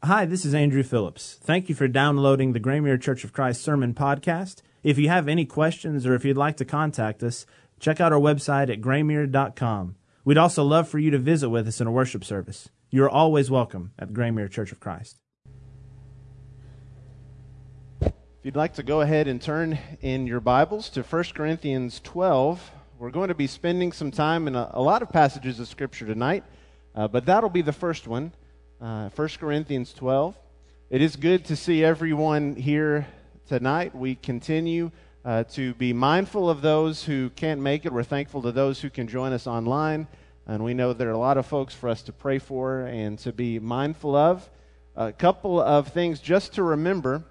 Hi, this is Andrew Phillips. Thank you for downloading the Graymere Church of Christ Sermon Podcast. If you have any questions or if you'd like to contact us, check out our website at graymere.com. We'd also love for you to visit with us in a worship service. You are always welcome at Graymere Church of Christ. If you'd like to go ahead and turn in your Bibles to 1 Corinthians 12, we're going to be spending some time in a lot of passages of Scripture tonight, but that'll be the first one. 1 Corinthians 12. It is good to see everyone here tonight. We continue to be mindful of those who can't make it. We're thankful to those who can join us online. And we know there are a lot of folks for us to pray for and to be mindful of. A couple of things just to remember.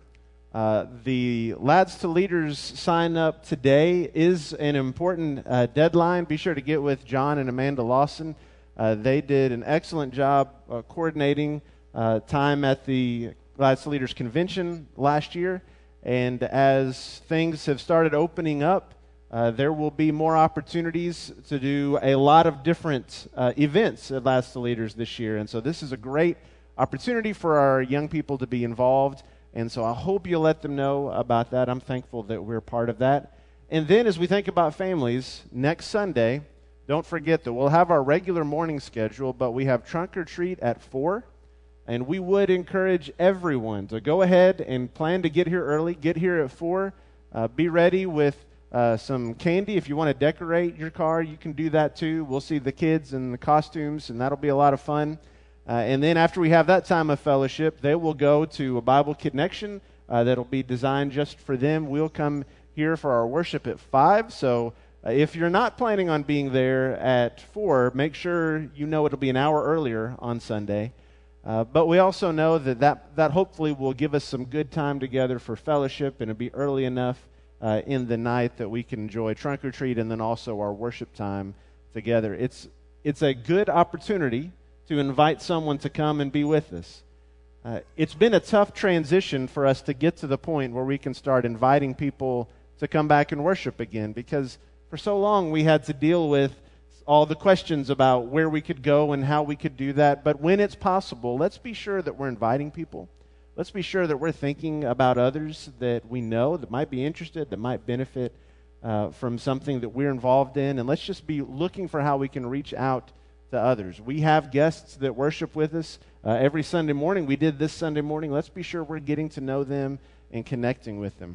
The Lads to Leaders sign up today is an important deadline. Be sure to get with John and Amanda Lawson. They did an excellent job coordinating time at the Lads to Leaders Convention last year. And as things have started opening up, there will be more opportunities to do a lot of different events at Lads to Leaders this year. And so this is a great opportunity for our young people to be involved. And so I hope you'll let them know about that. I'm thankful that we're part of that. And then as we think about families, next Sunday, don't forget that we'll have our regular morning schedule, but we have trunk or treat at 4. And we would encourage everyone to go ahead and plan to get here early. Get here at 4. Be ready with some candy. If you want to decorate your car, you can do that too. We'll see the kids in the costumes, and that'll be a lot of fun. And then after we have that time of fellowship, they will go to a Bible Connection that'll be designed just for them. We'll come here for our worship at 5. So if you're not planning on being there at 4, make sure you know it'll be an hour earlier on Sunday. But we also know that hopefully will give us some good time together for fellowship, and it'll be early enough in the night that we can enjoy trunk or treat and then also our worship time together. It's a good opportunity to invite someone to come and be with us. It's been a tough transition for us to get to the point where we can start inviting people to come back and worship again, because for so long we had to deal with all the questions about where we could go and how we could do that. But when it's possible, let's be sure that we're inviting people. Let's be sure that we're thinking about others that we know that might be interested, that might benefit from something that we're involved in. And let's just be looking for how we can reach out to others. We have guests that worship with us every Sunday morning. We did this Sunday morning. Let's be sure we're getting to know them and connecting with them.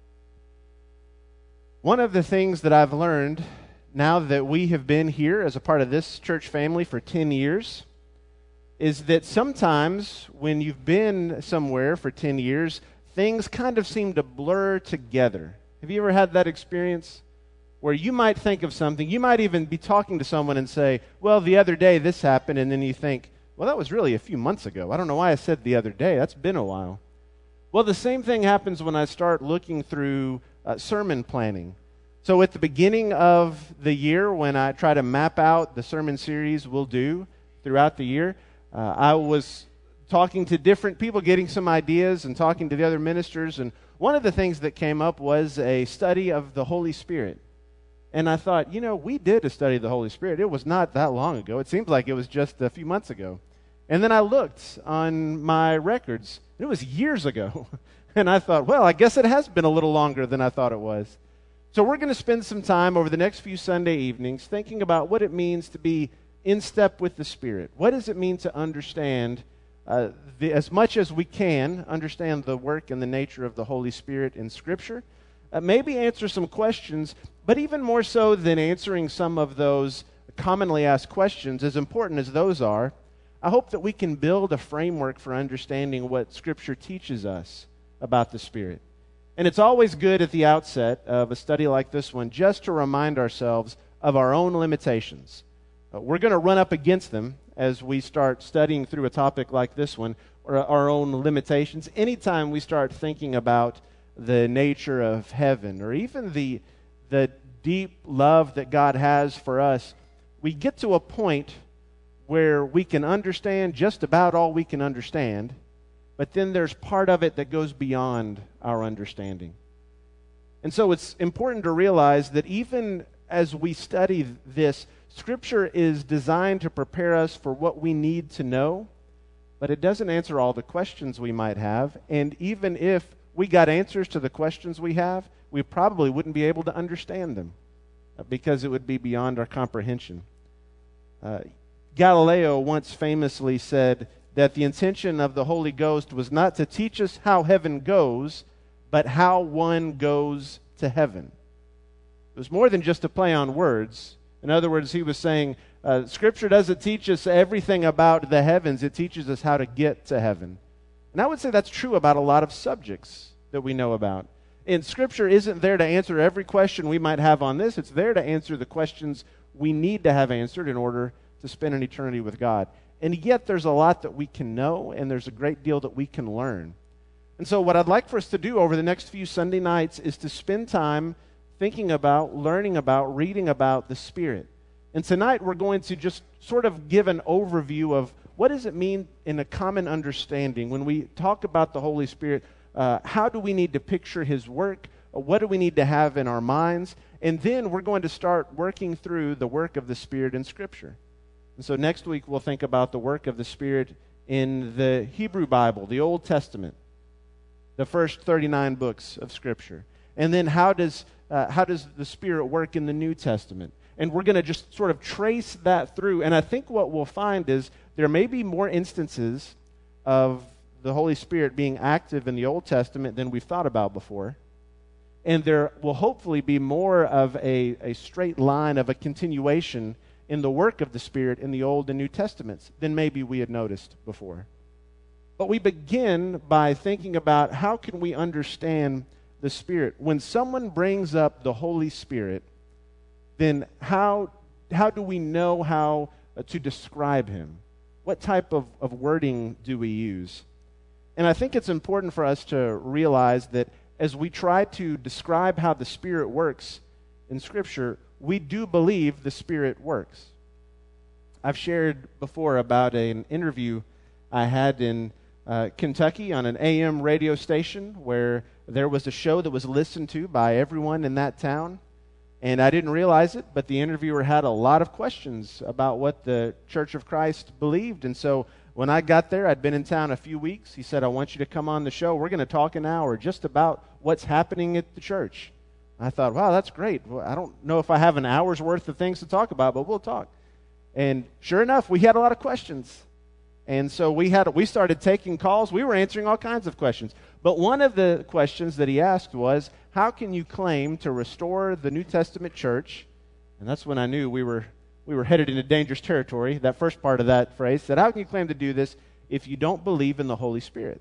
One of the things that I've learned now that we have been here as a part of this church family for 10 years is that sometimes when you've been somewhere for 10 years, things kind of seem to blur together. Have you ever had that experience where you might think of something, you might even be talking to someone and say, well, the other day this happened, and then you think, well, that was really a few months ago. I don't know why I said the other day. That's been a while. Well, the same thing happens when I start looking through sermon planning. So at the beginning of the year, when I try to map out the sermon series we'll do throughout the year, I was talking to different people, getting some ideas and talking to the other ministers. And one of the things that came up was a study of the Holy Spirit. And I thought, we did a study of the Holy Spirit. It was not that long ago. It seems like it was just a few months ago. And then I looked on my records. It was years ago. And I thought, well, I guess it has been a little longer than I thought it was. So we're going to spend some time over the next few Sunday evenings thinking about what it means to be in step with the Spirit. What does it mean to understand, as much as we can, understand the work and the nature of the Holy Spirit in Scripture? Maybe answer some questions, but even more so than answering some of those commonly asked questions, as important as those are, I hope that we can build a framework for understanding what Scripture teaches us about the Spirit. And it's always good at the outset of a study like this one just to remind ourselves of our own limitations. We're going to run up against them as we start studying through a topic like this one, or our own limitations. Anytime we start thinking about the nature of heaven, or even the deep love that God has for us, we get to a point where we can understand just about all we can understand, but then there's part of it that goes beyond our understanding. And so it's important to realize that even as we study this, Scripture is designed to prepare us for what we need to know, but it doesn't answer all the questions we might have. And even if we got answers to the questions we have, we probably wouldn't be able to understand them because it would be beyond our comprehension. Galileo once famously said that the intention of the Holy Ghost was not to teach us how heaven goes, but how one goes to heaven. It was more than just a play on words. In other words, he was saying, Scripture doesn't teach us everything about the heavens. It teaches us how to get to heaven. And I would say that's true about a lot of subjects that we know about. And Scripture isn't there to answer every question we might have on this. It's there to answer the questions we need to have answered in order to spend an eternity with God. And yet there's a lot that we can know, and there's a great deal that we can learn. And so what I'd like for us to do over the next few Sunday nights is to spend time thinking about, learning about, reading about the Spirit. And tonight we're going to just sort of give an overview of what does it mean in a common understanding when we talk about the Holy Spirit. How do we need to picture His work? What do we need to have in our minds? And then we're going to start working through the work of the Spirit in Scripture. And so next week we'll think about the work of the Spirit in the Hebrew Bible, the Old Testament, the first 39 books of Scripture. And then how does the Spirit work in the New Testament? And we're going to just sort of trace that through. And I think what we'll find is there may be more instances of the Holy Spirit being active in the Old Testament than we've thought about before. And there will hopefully be more of a straight line of a continuation in the work of the Spirit in the Old and New Testaments than maybe we had noticed before. But we begin by thinking about how can we understand the Spirit. When someone brings up the Holy Spirit, then how do we know how to describe Him? What type of wording do we use? And I think it's important for us to realize that as we try to describe how the Spirit works in Scripture, we do believe the Spirit works. I've shared before about an interview I had in Kentucky on an AM radio station where there was a show that was listened to by everyone in that town. And I didn't realize it, but the interviewer had a lot of questions about what the Church of Christ believed. And so when I got there, I'd been in town a few weeks. He said, I want you to come on the show. We're going to talk an hour just about what's happening at the church. I thought, wow, that's great. Well, I don't know if I have an hour's worth of things to talk about, but we'll talk. And sure enough, we had a lot of questions. And so we started taking calls. We were answering all kinds of questions. But one of the questions that he asked was, how can you claim to restore the New Testament church? And that's when I knew we were headed into dangerous territory. That first part of that phrase said, how can you claim to do this if you don't believe in the Holy Spirit?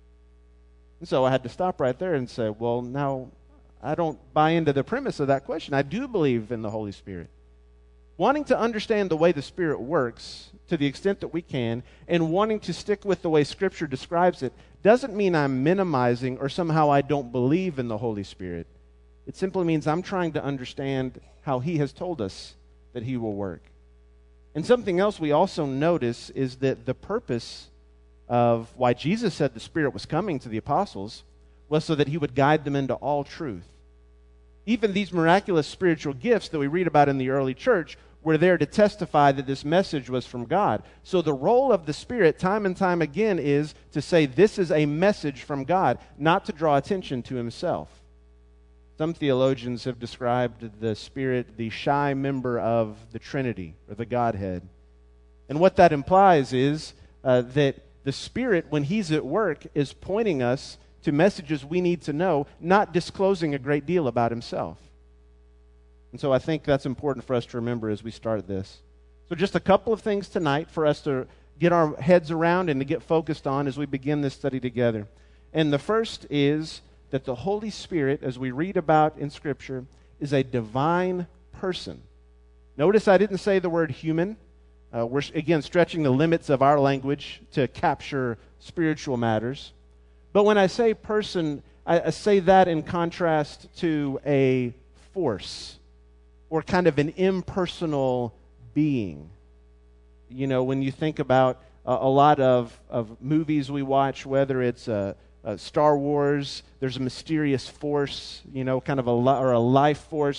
And so I had to stop right there and say, well, now I don't buy into the premise of that question. I do believe in the Holy Spirit. Wanting to understand the way the Spirit works to the extent that we can, and wanting to stick with the way Scripture describes it, doesn't mean I'm minimizing or somehow I don't believe in the Holy Spirit. It simply means I'm trying to understand how He has told us that He will work. And something else we also notice is that the purpose of why Jesus said the Spirit was coming to the apostles was so that He would guide them into all truth. Even these miraculous spiritual gifts that we read about in the early church were there to testify that this message was from God. So the role of the Spirit time and time again is to say this is a message from God, not to draw attention to Himself. Some theologians have described the Spirit the shy member of the Trinity, or the Godhead. And what that implies is that the Spirit, when He's at work, is pointing us to messages we need to know, not disclosing a great deal about Himself. And so I think that's important for us to remember as we start this. So just a couple of things tonight for us to get our heads around and to get focused on as we begin this study together. And the first is that the Holy Spirit, as we read about in Scripture, is a divine person. Notice I didn't say the word human. We're, again, stretching the limits of our language to capture spiritual matters. But when I say person, I say that in contrast to a force or kind of an impersonal being. You know, when you think about a lot of movies we watch, whether it's Star Wars, there's a mysterious force, you know, kind of a life force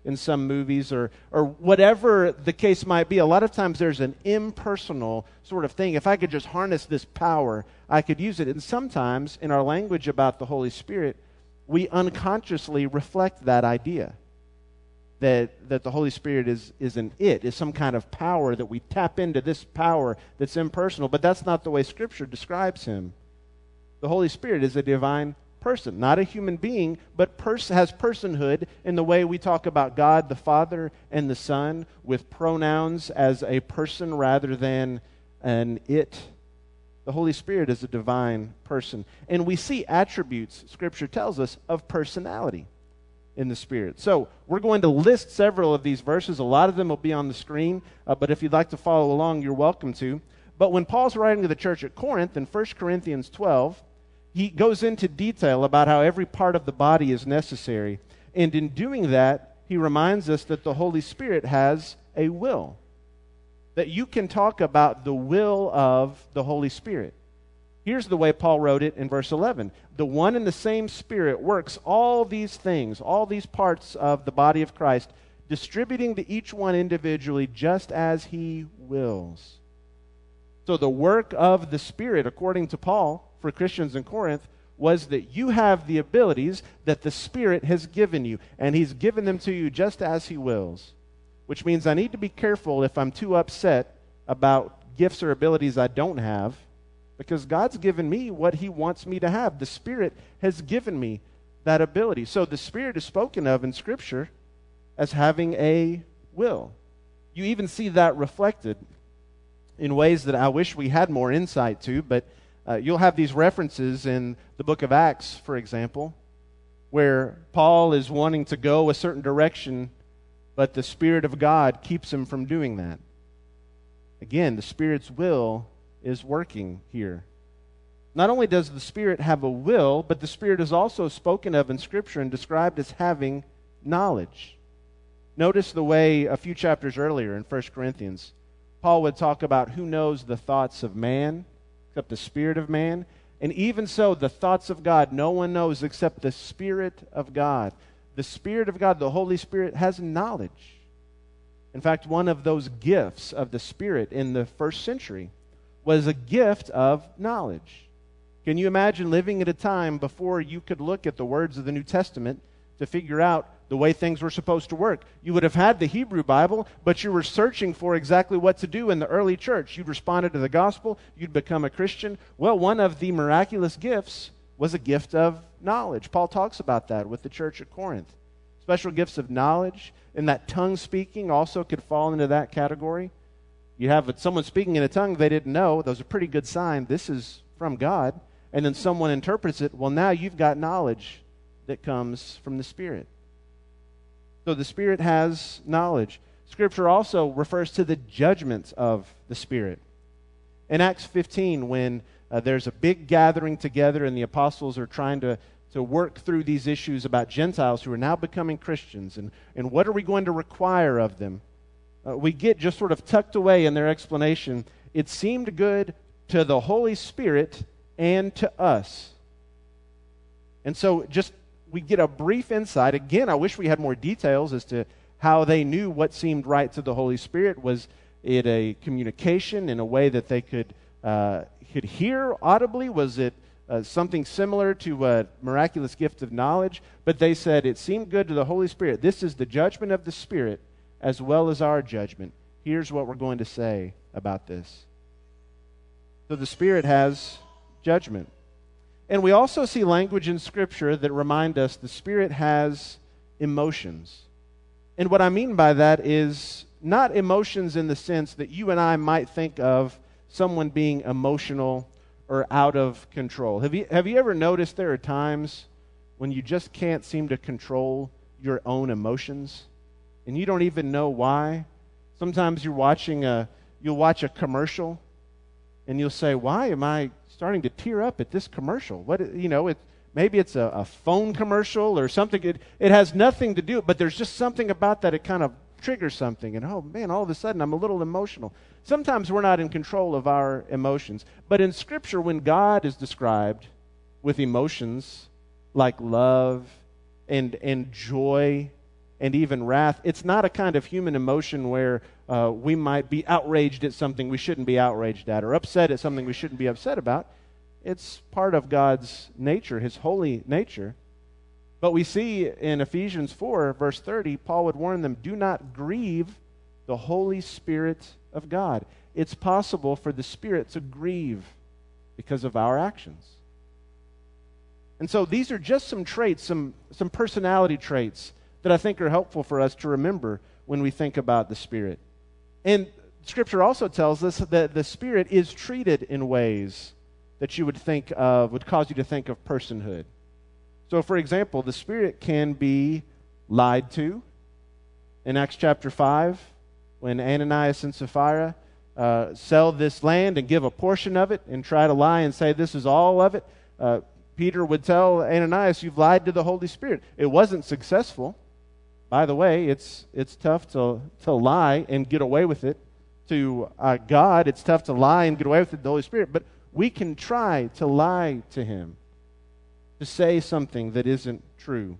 in some movies or whatever the case might be. A lot of times there's an impersonal sort of thing. If I could just harness this power, I could use it. And sometimes in our language about the Holy Spirit, we unconsciously reflect that idea. That the Holy Spirit is some kind of power, that we tap into this power that's impersonal. But that's not the way Scripture describes him. The Holy Spirit is a divine person, not a human being, but has personhood in the way we talk about God, the Father, and the Son, with pronouns as a person rather than an it. The Holy Spirit is a divine person. And we see attributes, Scripture tells us, of personality in the Spirit. So we're going to list several of these verses. A lot of them will be on the screen, but if you'd like to follow along, you're welcome to. But when Paul's writing to the church at Corinth in 1 Corinthians 12, he goes into detail about how every part of the body is necessary. And in doing that, he reminds us that the Holy Spirit has a will. That you can talk about the will of the Holy Spirit. Here's the way Paul wrote it in verse 11. The one and the same Spirit works all these things, all these parts of the body of Christ, distributing to each one individually just as he wills. So the work of the Spirit, according to Paul, for Christians in Corinth, was that you have the abilities that the Spirit has given you, and he's given them to you just as he wills. Which means I need to be careful if I'm too upset about gifts or abilities I don't have, because God's given me what he wants me to have. The Spirit has given me that ability. So the Spirit is spoken of in Scripture as having a will. You even see that reflected in ways that I wish we had more insight to, but you'll have these references in the book of Acts, for example, where Paul is wanting to go a certain direction, but the Spirit of God keeps him from doing that. Again, the Spirit's will is working here. Not only does the Spirit have a will, but the Spirit is also spoken of in Scripture and described as having knowledge. Notice the way a few chapters earlier in 1 Corinthians, Paul would talk about who knows the thoughts of man, except the Spirit of man. And even so, the thoughts of God, no one knows except the Spirit of God. The Spirit of God, the Holy Spirit, has knowledge. In fact, one of those gifts of the Spirit in the first century was a gift of knowledge. Can you imagine living at a time before you could look at the words of the New Testament to figure out the way things were supposed to work? You would have had the Hebrew Bible, but you were searching for exactly what to do in the early church. You'd responded to the gospel, you'd become a Christian. Well, one of the miraculous gifts was a gift of knowledge. Paul talks about that with the church at Corinth. Special gifts of knowledge, and that tongue speaking also could fall into that category. You have someone speaking in a tongue they didn't know. That was a pretty good sign. This is from God. And then someone interprets it. Well, now you've got knowledge that comes from the Spirit. So the Spirit has knowledge. Scripture also refers to the judgments of the Spirit. In Acts 15, when there's a big gathering together and the apostles are trying to work through these issues about Gentiles who are now becoming Christians, and what are we going to require of them? We get just sort of tucked away in their explanation. It seemed good to the Holy Spirit and to us. And so just we get a brief insight. Again, I wish we had more details as to how they knew what seemed right to the Holy Spirit. Was it a communication in a way that they could hear audibly? Was it something similar to a miraculous gift of knowledge? But they said it seemed good to the Holy Spirit. This is the judgment of the Spirit as well as our judgment. Here's what we're going to say about this. So the Spirit has judgment. And we also see language in Scripture that remind us the Spirit has emotions. And what I mean by that is not emotions in the sense that you and I might think of someone being emotional or out of control. Have you ever noticed there are times when you just can't seem to control your own emotions? And you don't even know why. Sometimes you'll watch a commercial, and you'll say, "Why am I starting to tear up at this commercial?" Maybe it's a phone commercial or something. It has nothing to do, but there's just something about that. It kind of triggers something, and oh man, all of a sudden I'm a little emotional. Sometimes we're not in control of our emotions, but in Scripture, when God is described with emotions like love and joy and even wrath, it's not a kind of human emotion where we might be outraged at something we shouldn't be outraged at, or upset at something we shouldn't be upset about. It's part of God's nature, his holy nature. But we see in Ephesians 4, verse 30, Paul would warn them, do not grieve the Holy Spirit of God. It's possible for the Spirit to grieve because of our actions. And so these are just some traits, some personality traits that I think are helpful for us to remember when we think about the Spirit. And Scripture also tells us that the Spirit is treated in ways that you would think of, would cause you to think of personhood. So, for example, the Spirit can be lied to. In Acts chapter 5, when Ananias and Sapphira sell this land and give a portion of it and try to lie and say this is all of it, Peter would tell Ananias, you've lied to the Holy Spirit. It wasn't successful. By the way, it's tough to lie and get away with it. To God, it's tough to lie and get away with it to the Holy Spirit. But we can try to lie to him, to say something that isn't true.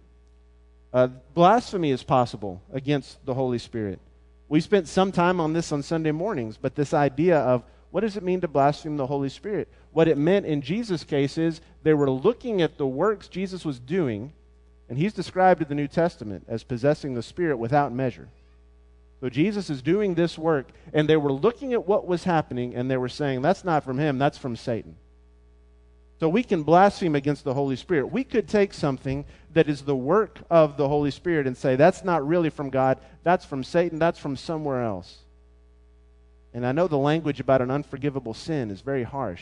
Blasphemy is possible against the Holy Spirit. We spent some time on this on Sunday mornings, but this idea of what does it mean to blaspheme the Holy Spirit? What it meant in Jesus' case is they were looking at the works Jesus was doing, and he's described in the New Testament as possessing the Spirit without measure. So Jesus is doing this work, and they were looking at what was happening, and they were saying, that's not from him, that's from Satan. So we can blaspheme against the Holy Spirit. We could take something that is the work of the Holy Spirit and say, that's not really from God, that's from Satan, that's from somewhere else. And I know the language about an unforgivable sin is very harsh.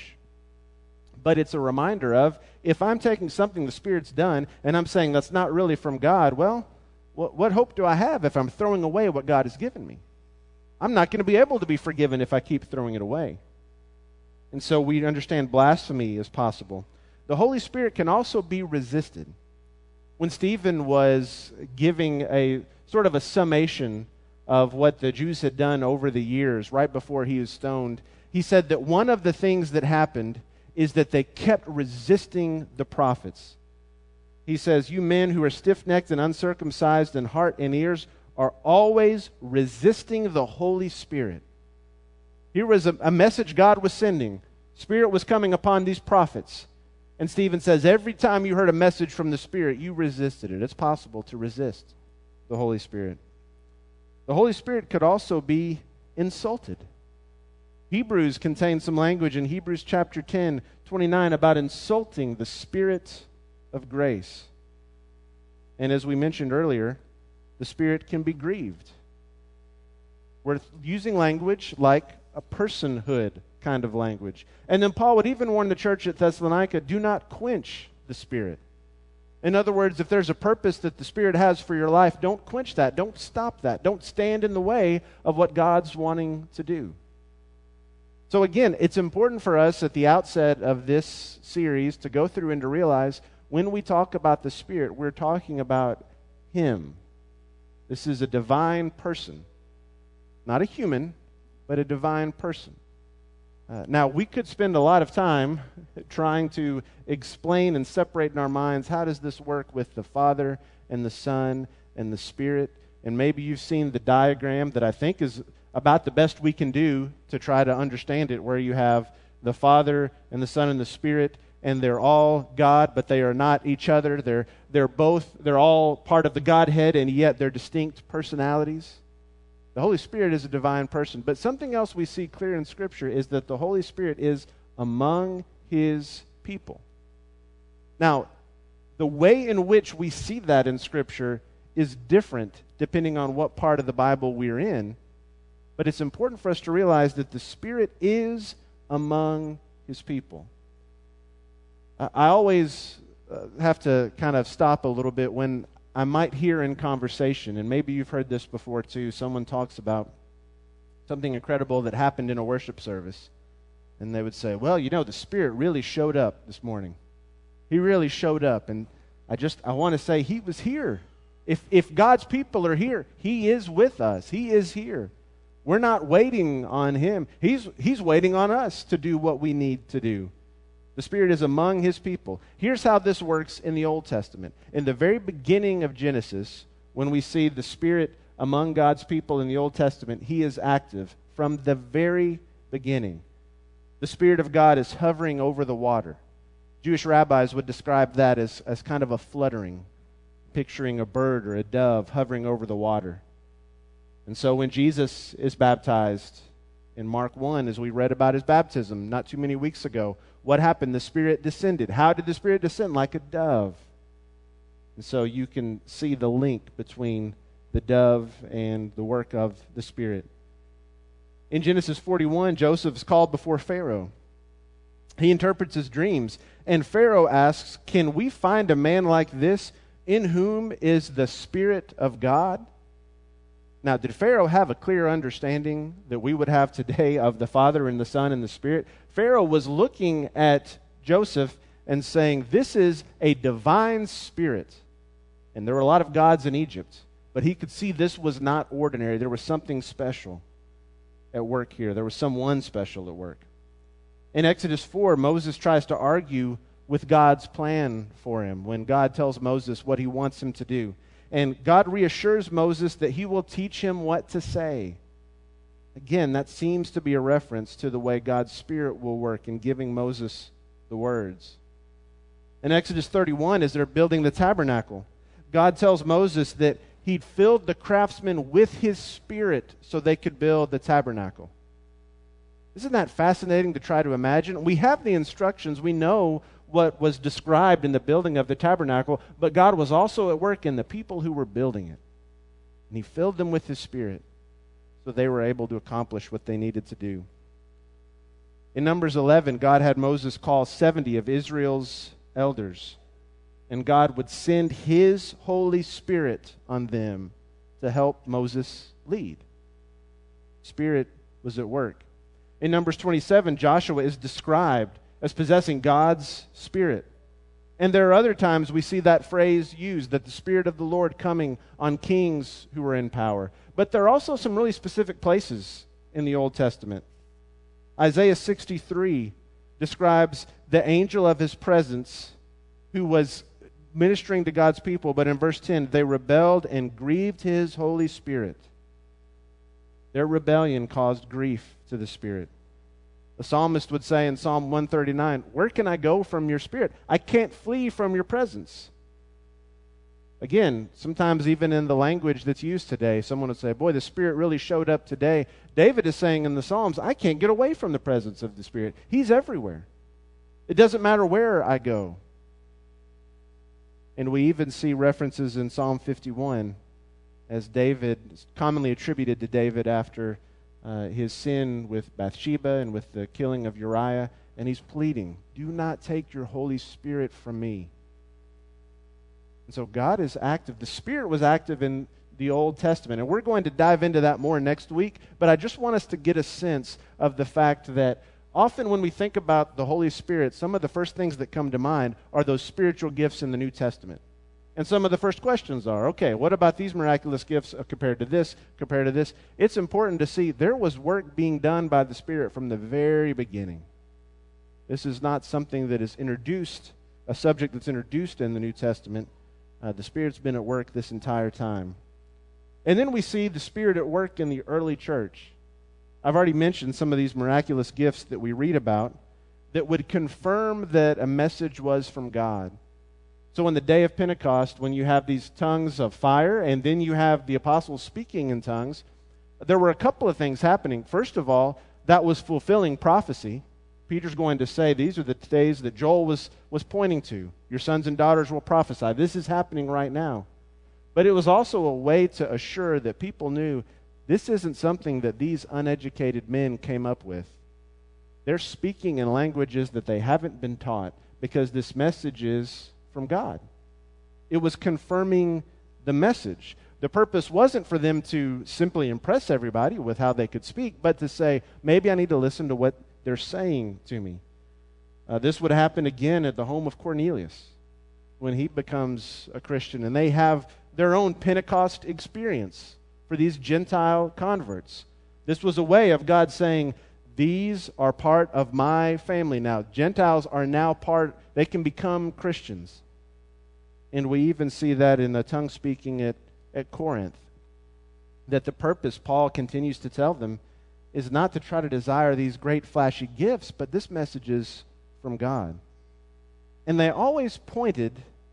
But it's a reminder of, if I'm taking something the Spirit's done, and I'm saying that's not really from God, well, what hope do I have if I'm throwing away what God has given me? I'm not going to be able to be forgiven if I keep throwing it away. And so we understand blasphemy is possible. The Holy Spirit can also be resisted. When Stephen was giving a sort of a summation of what the Jews had done over the years, right before he was stoned, he said that one of the things that happened is that they kept resisting the prophets. He says, you men who are stiff-necked and uncircumcised in heart and ears are always resisting the Holy Spirit. Here was a message God was sending. Spirit was coming upon these prophets. And Stephen says, every time you heard a message from the Spirit, you resisted it. It's possible to resist the Holy Spirit. The Holy Spirit could also be insulted. Hebrews contains some language in Hebrews chapter 10, 29 about insulting the Spirit of grace. And as we mentioned earlier, the Spirit can be grieved. We're using language like a personhood kind of language. And then Paul would even warn the church at Thessalonica, do not quench the Spirit. In other words, if there's a purpose that the Spirit has for your life, don't quench that. Don't stop that. Don't stand in the way of what God's wanting to do. So again, it's important for us at the outset of this series to go through and to realize when we talk about the Spirit, we're talking about Him. This is a divine person. Not a human, but a divine person. Now, we could spend a lot of time trying to explain and separate in our minds, how does this work with the Father and the Son and the Spirit? And maybe you've seen the diagram that I think is about the best we can do to try to understand it, where you have the Father and the Son and the Spirit, and they're all God, but they are not each other. They're all part of the Godhead, and yet they're distinct personalities. The Holy Spirit is a divine person. But something else we see clear in Scripture is that the Holy Spirit is among His people. Now, the way in which we see that in Scripture is different depending on what part of the Bible we're in. But it's important for us to realize that the Spirit is among His people. I always have to kind of stop a little bit when I might hear in conversation, and maybe you've heard this before too, someone talks about something incredible that happened in a worship service. And they would say, well, the Spirit really showed up this morning. He really showed up. And I want to say He was here. If God's people are here, He is with us. He is here. We're not waiting on Him. He's waiting on us to do what we need to do. The Spirit is among His people. Here's how this works in the Old Testament. In the very beginning of Genesis, when we see the Spirit among God's people in the Old Testament, He is active from the very beginning. The Spirit of God is hovering over the water. Jewish rabbis would describe that as kind of a fluttering, picturing a bird or a dove hovering over the water. And so when Jesus is baptized in Mark 1, as we read about his baptism not too many weeks ago, what happened? The Spirit descended. How did the Spirit descend? Like a dove. And so you can see the link between the dove and the work of the Spirit. In Genesis 41, Joseph is called before Pharaoh. He interprets his dreams, and Pharaoh asks, "Can we find a man like this in whom is the Spirit of God?" Now, did Pharaoh have a clear understanding that we would have today of the Father and the Son and the Spirit? Pharaoh was looking at Joseph and saying, this is a divine spirit. And there were a lot of gods in Egypt, but he could see this was not ordinary. There was something special at work here. There was someone special at work. In Exodus 4, Moses tries to argue with God's plan for him when God tells Moses what he wants him to do. And God reassures Moses that he will teach him what to say. Again, that seems to be a reference to the way God's Spirit will work in giving Moses the words. In Exodus 31, as they're building the tabernacle, God tells Moses that He'd filled the craftsmen with His Spirit so they could build the tabernacle. Isn't that fascinating to try to imagine? We have the instructions. We know what was described in the building of the tabernacle, but God was also at work in the people who were building it. And He filled them with His Spirit so they were able to accomplish what they needed to do. In Numbers 11, God had Moses call 70 of Israel's elders, and God would send His Holy Spirit on them to help Moses lead. Spirit was at work. In Numbers 27, Joshua is described as possessing God's Spirit. And there are other times we see that phrase used, that the Spirit of the Lord coming on kings who are in power. But there are also some really specific places in the Old Testament. Isaiah 63 describes the angel of His presence who was ministering to God's people, but in verse 10, they rebelled and grieved His Holy Spirit. Their rebellion caused grief to the Spirit. The psalmist would say in Psalm 139, "Where can I go from your Spirit? I can't flee from your presence." Again, sometimes even in the language that's used today, someone would say, "Boy, the Spirit really showed up today." David is saying in the Psalms, "I can't get away from the presence of the Spirit. He's everywhere. It doesn't matter where I go." And we even see references in Psalm 51 as David, commonly attributed to David after his sin with Bathsheba and with the killing of Uriah, and he's pleading, "Do not take your Holy Spirit from me." And so God is active. The Spirit was active in the Old Testament, and we're going to dive into that more next week, but I just want us to get a sense of the fact that often when we think about the Holy Spirit, some of the first things that come to mind are those spiritual gifts in the New Testament. And some of the first questions are, okay, what about these miraculous gifts compared to this, compared to this? It's important to see there was work being done by the Spirit from the very beginning. This is not something that is introduced, a subject that's introduced in the New Testament. The Spirit's been at work this entire time. And then we see the Spirit at work in the early church. I've already mentioned some of these miraculous gifts that we read about that would confirm that a message was from God. So on the day of Pentecost, when you have these tongues of fire, and then you have the apostles speaking in tongues, there were a couple of things happening. First of all, that was fulfilling prophecy. Peter's going to say, these are the days that Joel was pointing to. Your sons and daughters will prophesy. This is happening right now. But it was also a way to assure that people knew this isn't something that these uneducated men came up with. They're speaking in languages that they haven't been taught because this message is from God. It was confirming the message. The purpose wasn't for them to simply impress everybody with how they could speak, but to say, maybe I need to listen to what they're saying to me. This would happen again at the home of Cornelius when he becomes a Christian, and they have their own Pentecost experience for these Gentile converts. This was a way of God saying, these are part of my family now. Gentiles are now they can become Christians. And we even see that in the tongue speaking at at Corinth. That the purpose, Paul continues to tell them, is not to try to desire these great flashy gifts, but this message is from God. And they always pointed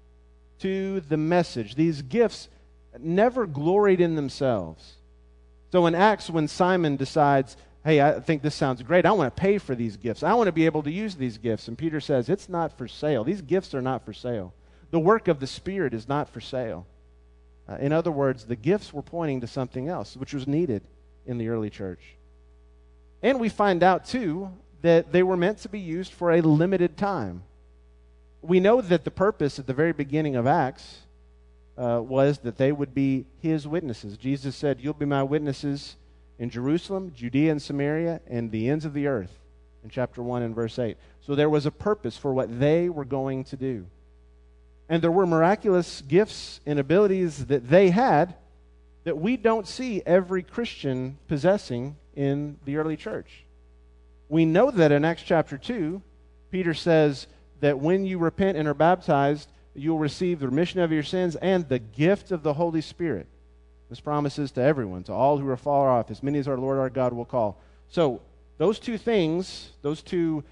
to the message. These gifts never gloried in themselves. So in Acts, when Simon decides, hey, I think this sounds great, I want to pay for these gifts, I want to be able to use these gifts, and Peter says, it's not for sale. These gifts are not for sale. The work of the Spirit is not for sale. In other words, the gifts were pointing to something else, which was needed in the early church. And we find out, too, that they were meant to be used for a limited time. We know that the purpose at the very beginning of Acts was that they would be his witnesses. Jesus said, you'll be my witnesses in Jerusalem, Judea and Samaria, and the ends of the earth, in chapter 1 and verse 8. So there was a purpose for what they were going to do. And there were miraculous gifts and abilities that they had that we don't see every Christian possessing in the early church. We know that in Acts chapter 2, Peter says that when you repent and are baptized, you'll receive the remission of your sins and the gift of the Holy Spirit. This promises to everyone, to all who are far off, as many as our Lord our God will call. So those two things, those two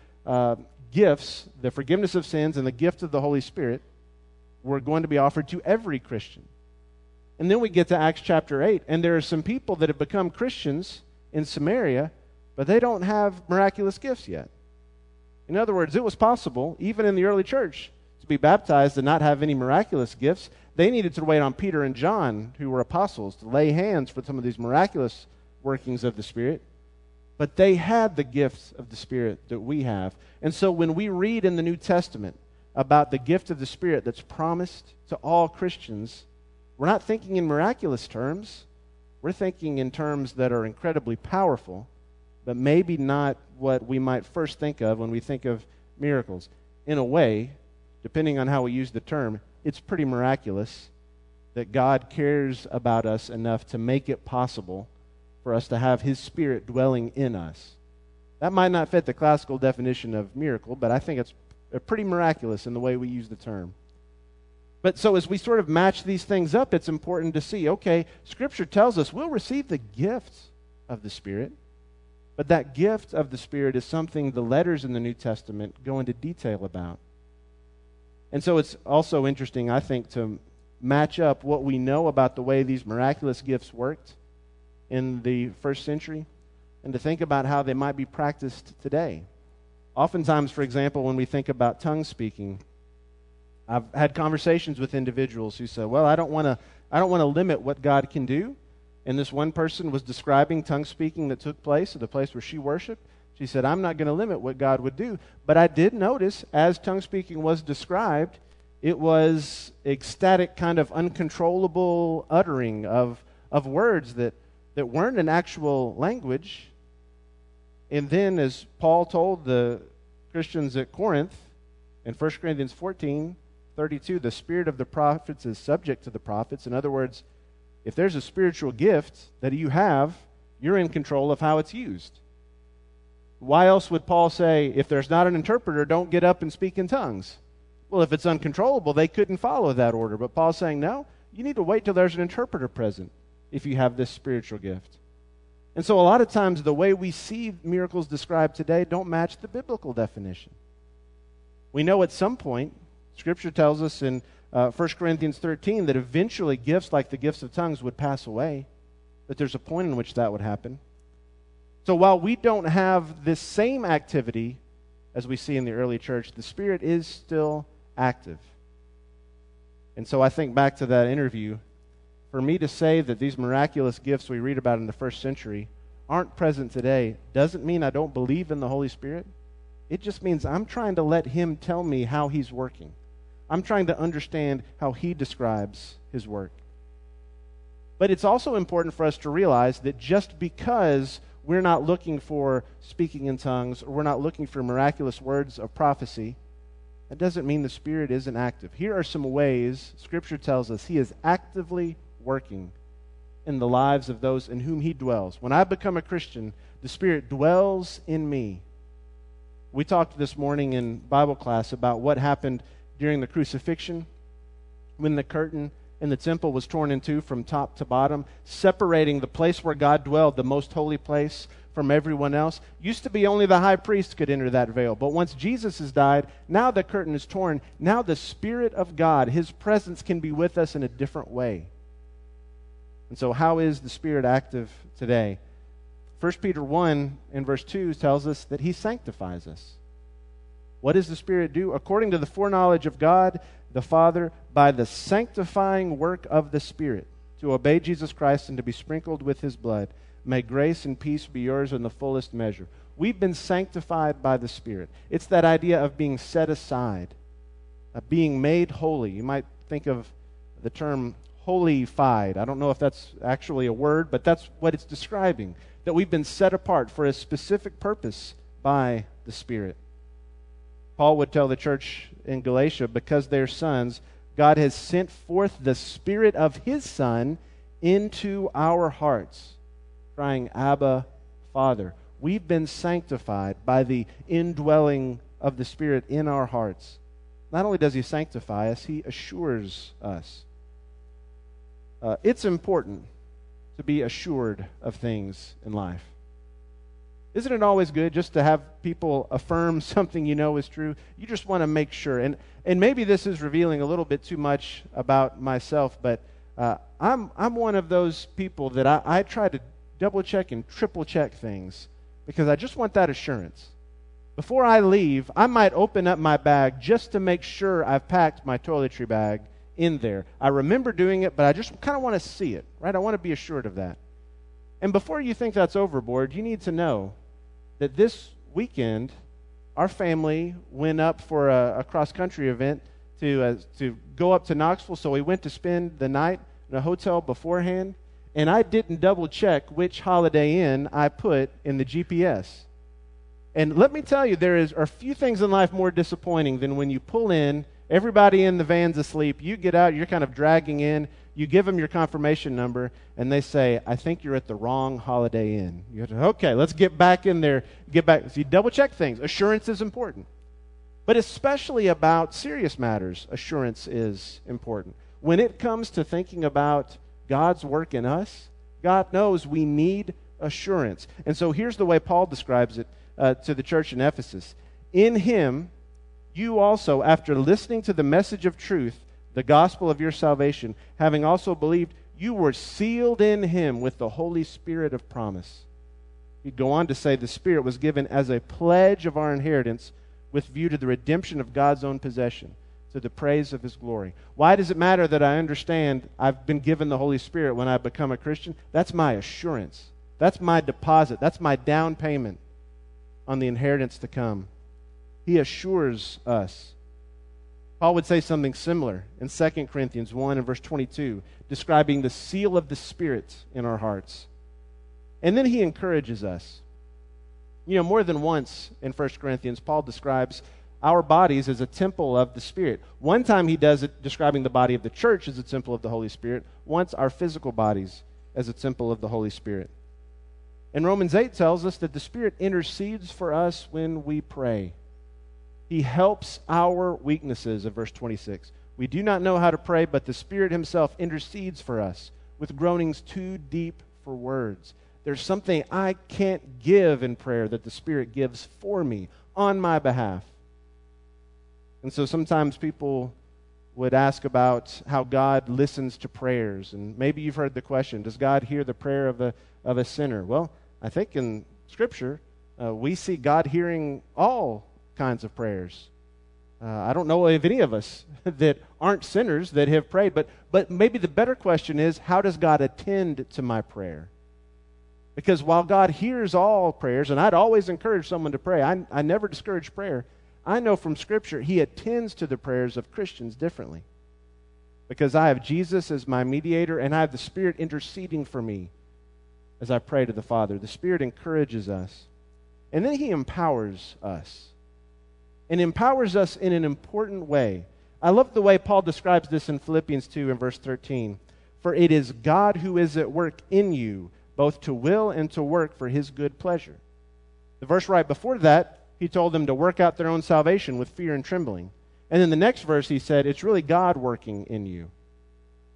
gifts, the forgiveness of sins and the gift of the Holy Spirit, were going to be offered to every Christian. And then we get to Acts chapter 8, and there are some people that have become Christians in Samaria, but they don't have miraculous gifts yet. In other words, it was possible, even in the early church, to be baptized and not have any miraculous gifts. They needed to wait on Peter and John, who were apostles, to lay hands for some of these miraculous workings of the Spirit. But they had the gifts of the Spirit that we have. And so when we read in the New Testament about the gift of the Spirit that's promised to all Christians, we're not thinking in miraculous terms. We're thinking in terms that are incredibly powerful, but maybe not what we might first think of when we think of miracles. In a way, depending on how we use the term, it's pretty miraculous that God cares about us enough to make it possible for us to have His Spirit dwelling in us. That might not fit the classical definition of miracle, but I think it's pretty miraculous in the way we use the term. But so as we sort of match these things up, it's important to see, okay, Scripture tells us we'll receive the gift of the Spirit, but that gift of the Spirit is something the letters in the New Testament go into detail about. And so it's also interesting, I think, to match up what we know about the way these miraculous gifts worked in the first century and to think about how they might be practiced today. Oftentimes, for example, when we think about tongue speaking, I've had conversations with individuals who say, well, I don't want to limit what God can do. And this one person was describing tongue speaking that took place at the place where she worshiped. She said, I'm not going to limit what God would do. But I did notice, as tongue speaking was described, it was ecstatic, kind of uncontrollable uttering of words that weren't an actual language. And then, as Paul told the Christians at Corinth, in 1 Corinthians 14:32, the spirit of the prophets is subject to the prophets. In other words, if there's a spiritual gift that you have, you're in control of how it's used. Why else would Paul say, if there's not an interpreter, don't get up and speak in tongues? Well, if it's uncontrollable, they couldn't follow that order. But Paul's saying, no, you need to wait till there's an interpreter present if you have this spiritual gift. And so a lot of times the way we see miracles described today don't match the biblical definition. We know at some point, Scripture tells us in 1 Corinthians 13 that eventually gifts like the gifts of tongues would pass away, that there's a point in which that would happen. So while we don't have this same activity as we see in the early church, the Spirit is still active. And so I think back to that interview, for me to say that these miraculous gifts we read about in the first century aren't present today doesn't mean I don't believe in the Holy Spirit. It just means I'm trying to let Him tell me how He's working. I'm trying to understand how He describes His work. But it's also important for us to realize that just because we're not looking for speaking in tongues or we're not looking for miraculous words of prophecy, that doesn't mean the Spirit isn't active. Here are some ways Scripture tells us He is actively working in the lives of those in whom He dwells. When I become a Christian, the Spirit dwells in me. We talked this morning in Bible class about what happened during the crucifixion when the curtain in the temple was torn in two from top to bottom, separating the place where God dwelled, the most holy place, from everyone else. Used to be only the high priest could enter that veil. But once Jesus has died, now the curtain is torn. Now the Spirit of God, His presence, can be with us in a different way. And so how is the Spirit active today? 1 Peter 1 in verse 2 tells us that He sanctifies us. What does the Spirit do? According to the foreknowledge of God the Father, by the sanctifying work of the Spirit, to obey Jesus Christ and to be sprinkled with His blood, may grace and peace be yours in the fullest measure. We've been sanctified by the Spirit. It's that idea of being set aside, of being made holy. You might think of the term holified. I don't know if that's actually a word, but that's what it's describing, that we've been set apart for a specific purpose by the Spirit. Paul would tell the church in Galatia, because they're sons, God has sent forth the Spirit of His Son into our hearts, crying, Abba, Father. We've been sanctified by the indwelling of the Spirit in our hearts. Not only does He sanctify us, He assures us. It's important to be assured of things in life. Isn't it always good just to have people affirm something you know is true? You just want to make sure. And maybe this is revealing a little bit too much about myself, but I'm one of those people that I try to double check and triple check things because I just want that assurance. Before I leave, I might open up my bag just to make sure I've packed my toiletry bag in there. I remember doing it, but I just kind of want to see it, right? I want to be assured of that. And before you think that's overboard, you need to know that this weekend, our family went up for a cross-country event to go up to Knoxville, so we went to spend the night in a hotel beforehand, and I didn't double-check which Holiday Inn I put in the GPS. And let me tell you, there are a few things in life more disappointing than when you pull in, everybody in the van's asleep, you get out, you're kind of dragging in, you give them your confirmation number, and they say, I think you're at the wrong Holiday Inn. You have to, okay, let's get back in there, get back. So you double check things. Assurance is important. But especially about serious matters, assurance is important. When it comes to thinking about God's work in us, God knows we need assurance. And so here's the way Paul describes it to the church in Ephesus. In Him, you also, after listening to the message of truth, the gospel of your salvation, having also believed, you were sealed in Him with the Holy Spirit of promise. He'd go on to say the Spirit was given as a pledge of our inheritance with view to the redemption of God's own possession, to the praise of His glory. Why does it matter that I understand I've been given the Holy Spirit when I become a Christian? That's my assurance. That's my deposit. That's my down payment on the inheritance to come. He assures us. Paul would say something similar in 2 Corinthians 1 and verse 22, describing the seal of the Spirit in our hearts. And then he encourages us. You know, more than once in 1 Corinthians, Paul describes our bodies as a temple of the Spirit. One time he does it describing the body of the church as a temple of the Holy Spirit, once our physical bodies as a temple of the Holy Spirit. And Romans 8 tells us that the Spirit intercedes for us when we pray. He helps our weaknesses, of verse 26. We do not know how to pray, but the Spirit Himself intercedes for us with groanings too deep for words. There's something I can't give in prayer that the Spirit gives for me on my behalf. And so sometimes people would ask about how God listens to prayers. And maybe you've heard the question, does God hear the prayer of a sinner? Well, I think in Scripture, we see God hearing all kinds of prayers. I don't know of any of us that aren't sinners that have prayed, but maybe the better question is, how does God attend to my prayer? Because while God hears all prayers, and I'd always encourage someone to pray, I never discourage prayer, I know from Scripture He attends to the prayers of Christians differently. Because I have Jesus as my mediator, and I have the Spirit interceding for me as I pray to the Father. The Spirit encourages us. And then He empowers us. And empowers us in an important way. I love the way Paul describes this in Philippians 2 and verse 13. For it is God who is at work in you, both to will and to work for His good pleasure. The verse right before that, he told them to work out their own salvation with fear and trembling. And in the next verse he said, it's really God working in you.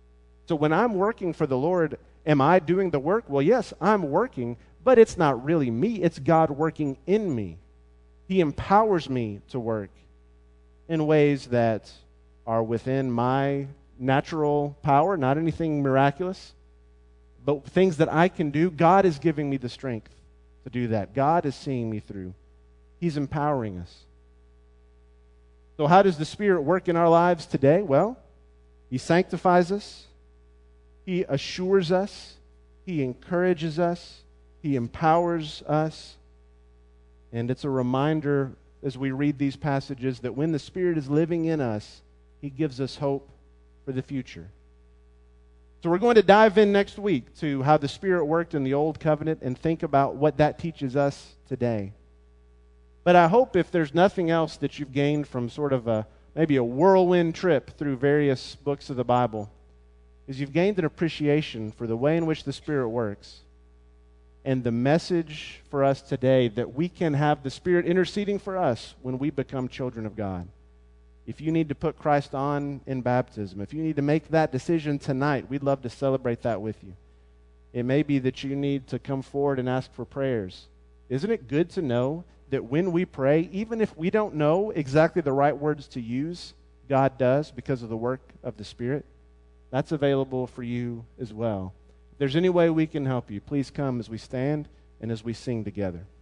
So when I'm working for the Lord, am I doing the work? Well, yes, I'm working, but it's not really me. It's God working in me. He empowers me to work in ways that are within my natural power, not anything miraculous, but things that I can do. God is giving me the strength to do that. God is seeing me through. He's empowering us. So how does the Spirit work in our lives today? Well, He sanctifies us. He assures us. He encourages us. He empowers us. And it's a reminder as we read these passages that when the Spirit is living in us, He gives us hope for the future. So we're going to dive in next week to how the Spirit worked in the Old Covenant and think about what that teaches us today. But I hope if there's nothing else that you've gained from sort of maybe a whirlwind trip through various books of the Bible, is you've gained an appreciation for the way in which the Spirit works and the message for us today that we can have the Spirit interceding for us when we become children of God. If you need to put Christ on in baptism, if you need to make that decision tonight, we'd love to celebrate that with you. It may be that you need to come forward and ask for prayers. Isn't it good to know that when we pray, even if we don't know exactly the right words to use, God does because of the work of the Spirit? That's available for you as well. If there's any way we can help you, please come as we stand and as we sing together.